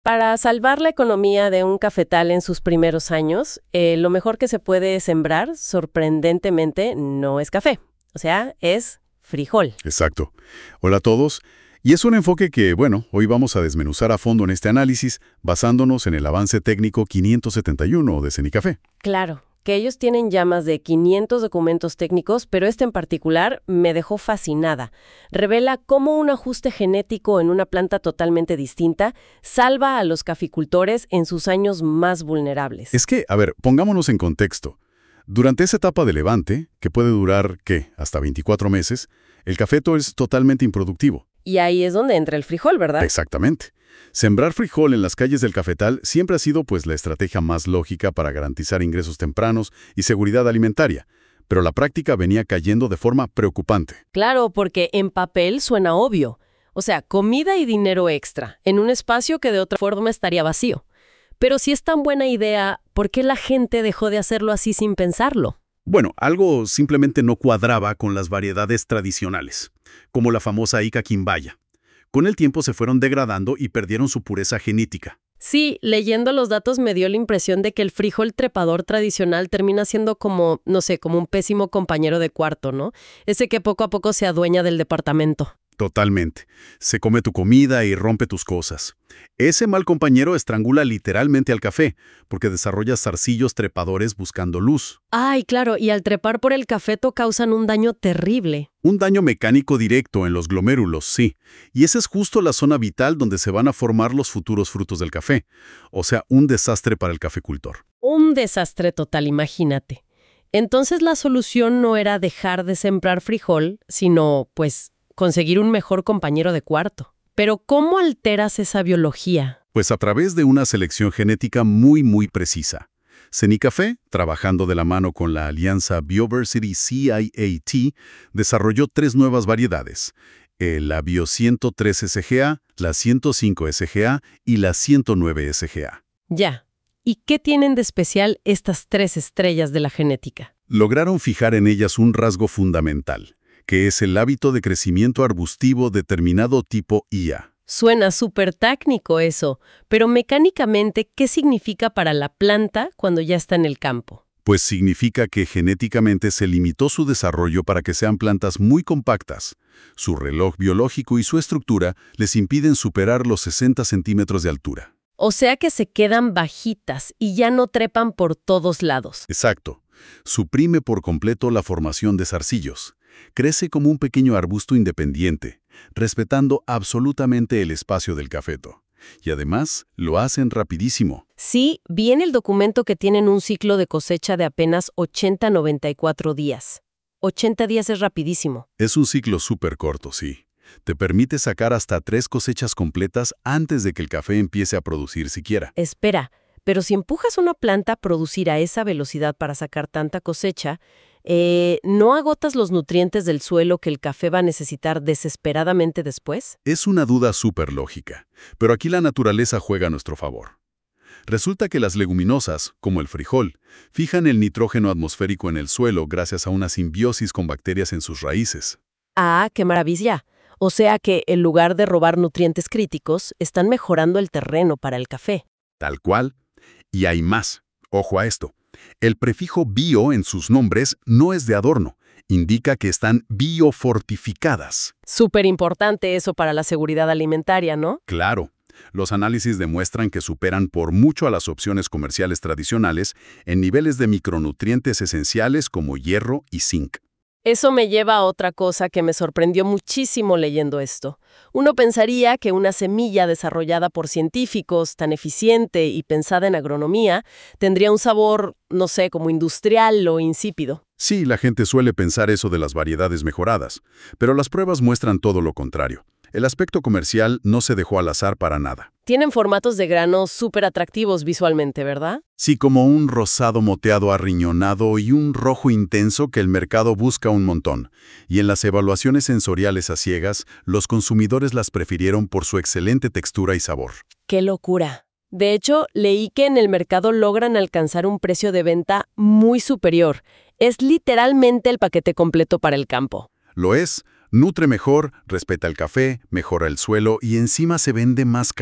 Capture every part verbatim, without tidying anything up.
Para salvar la economía de un cafetal en sus primeros años, eh, lo mejor que se puede sembrar, sorprendentemente, no es café. O sea, es frijol. Exacto. Hola a todos. Y es un enfoque que, bueno, hoy vamos a desmenuzar a fondo en este análisis, basándonos en el avance técnico quinientos setenta y uno de Cenicafé. Claro, que ellos tienen ya más de quinientos documentos técnicos, pero este en particular me dejó fascinada. Revela cómo un ajuste genético en una planta totalmente distinta salva a los caficultores en sus años más vulnerables. Es que, a ver, pongámonos en contexto. Durante esa etapa de levante, que puede durar, ¿qué?, hasta veinticuatro meses, el cafeto es totalmente improductivo. Y ahí es donde entra el frijol, ¿verdad? Exactamente. Sembrar frijol en las calles del cafetal siempre ha sido pues la estrategia más lógica para garantizar ingresos tempranos y seguridad alimentaria, pero la práctica venía cayendo de forma preocupante. Claro, porque en papel suena obvio. O sea, comida y dinero extra, en un espacio que de otra forma estaría vacío. Pero si es tan buena idea, ¿por qué la gente dejó de hacerlo así sin pensarlo? Bueno, algo simplemente no cuadraba con las variedades tradicionales, como la famosa Ica quimbaya. Con el tiempo se fueron degradando y perdieron su pureza genética. Sí, leyendo los datos me dio la impresión de que el frijol trepador tradicional termina siendo como, no sé, como un pésimo compañero de cuarto, ¿no? Ese que poco a poco se adueña del departamento. Totalmente. Se come tu comida y rompe tus cosas. Ese mal compañero estrangula literalmente al café, porque desarrolla zarcillos trepadores buscando luz. Ay, claro, y al trepar por el cafeto causan un daño terrible. Un daño mecánico directo en los glomérulos, sí. Y esa es justo la zona vital donde se van a formar los futuros frutos del café. O sea, un desastre para el cafecultor. Un desastre total, imagínate. Entonces la solución no era dejar de sembrar frijol, sino, pues, conseguir un mejor compañero de cuarto. Pero ¿cómo alteras esa biología? Pues a través de una selección genética muy, muy precisa. Cenicafé, trabajando de la mano con la alianza Bioversity C I A T, desarrolló tres nuevas variedades, eh, la Bio ciento tres S G A, la ciento cinco S G A y la ciento nueve S G A. Ya. ¿Y qué tienen de especial estas tres estrellas de la genética? Lograron fijar en ellas un rasgo fundamental, que es el hábito de crecimiento arbustivo determinado tipo I A. Suena súper técnico eso, pero mecánicamente, ¿qué significa para la planta cuando ya está en el campo? Pues significa que genéticamente se limitó su desarrollo para que sean plantas muy compactas. Su reloj biológico y su estructura les impiden superar los sesenta centímetros de altura. O sea que se quedan bajitas y ya no trepan por todos lados. Exacto. Suprime por completo la formación de zarcillos. Crece como un pequeño arbusto independiente, respetando absolutamente el espacio del cafeto. Y además, lo hacen rapidísimo. Sí, vi en el documento que tienen un ciclo de cosecha de apenas ochenta a noventa y cuatro días. ochenta días es rapidísimo. Es un ciclo súper corto, sí. Te permite sacar hasta tres cosechas completas antes de que el café empiece a producir siquiera. Espera, pero si empujas una planta a producir a esa velocidad para sacar tanta cosecha, eh, ¿no agotas los nutrientes del suelo que el café va a necesitar desesperadamente después? Es una duda súper lógica, pero aquí la naturaleza juega a nuestro favor. Resulta que las leguminosas, como el frijol, fijan el nitrógeno atmosférico en el suelo gracias a una simbiosis con bacterias en sus raíces. Ah, qué maravilla. O sea que, en lugar de robar nutrientes críticos, están mejorando el terreno para el café. Tal cual. Y hay más. Ojo a esto. El prefijo bio en sus nombres no es de adorno. Indica que están biofortificadas. Súper importante eso para la seguridad alimentaria, ¿no? Claro. Los análisis demuestran que superan por mucho a las opciones comerciales tradicionales en niveles de micronutrientes esenciales como hierro y zinc. Eso me lleva a otra cosa que me sorprendió muchísimo leyendo esto. Uno pensaría que una semilla desarrollada por científicos, tan eficiente y pensada en agronomía, tendría un sabor, no sé, como industrial o insípido. Sí, la gente suele pensar eso de las variedades mejoradas, pero las pruebas muestran todo lo contrario. El aspecto comercial no se dejó al azar para nada. Tienen formatos de grano súper atractivos visualmente, ¿verdad? Sí, como un rosado moteado arriñonado y un rojo intenso que el mercado busca un montón. Y en las evaluaciones sensoriales a ciegas, los consumidores las prefirieron por su excelente textura y sabor. ¡Qué locura! De hecho, leí que en el mercado logran alcanzar un precio de venta muy superior. Es literalmente el paquete completo para el campo. Lo es. Nutre mejor, respeta el café, mejora el suelo y encima se vende más caro.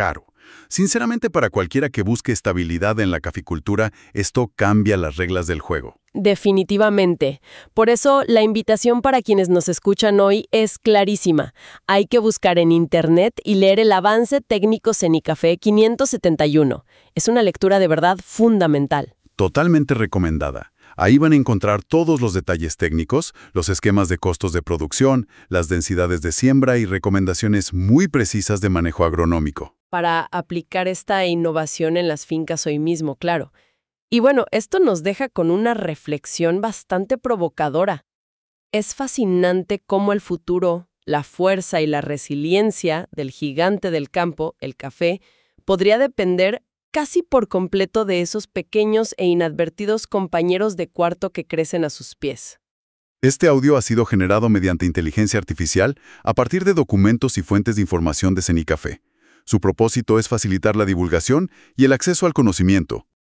Sinceramente, para cualquiera que busque estabilidad en la caficultura, esto cambia las reglas del juego. Definitivamente. Por eso, la invitación para quienes nos escuchan hoy es clarísima. Hay que buscar en Internet y leer el avance técnico Cenicafé quinientos setenta y uno. Es una lectura de verdad fundamental. Totalmente recomendada. Ahí van a encontrar todos los detalles técnicos, los esquemas de costos de producción, las densidades de siembra y recomendaciones muy precisas de manejo agronómico. Para aplicar esta innovación en las fincas hoy mismo, claro. Y bueno, esto nos deja con una reflexión bastante provocadora. Es fascinante cómo el futuro, la fuerza y la resiliencia del gigante del campo, el café, podría depender casi por completo de esos pequeños e inadvertidos compañeros de cuarto que crecen a sus pies. Este audio ha sido generado mediante inteligencia artificial a partir de documentos y fuentes de información de Cenicafé. Su propósito es facilitar la divulgación y el acceso al conocimiento,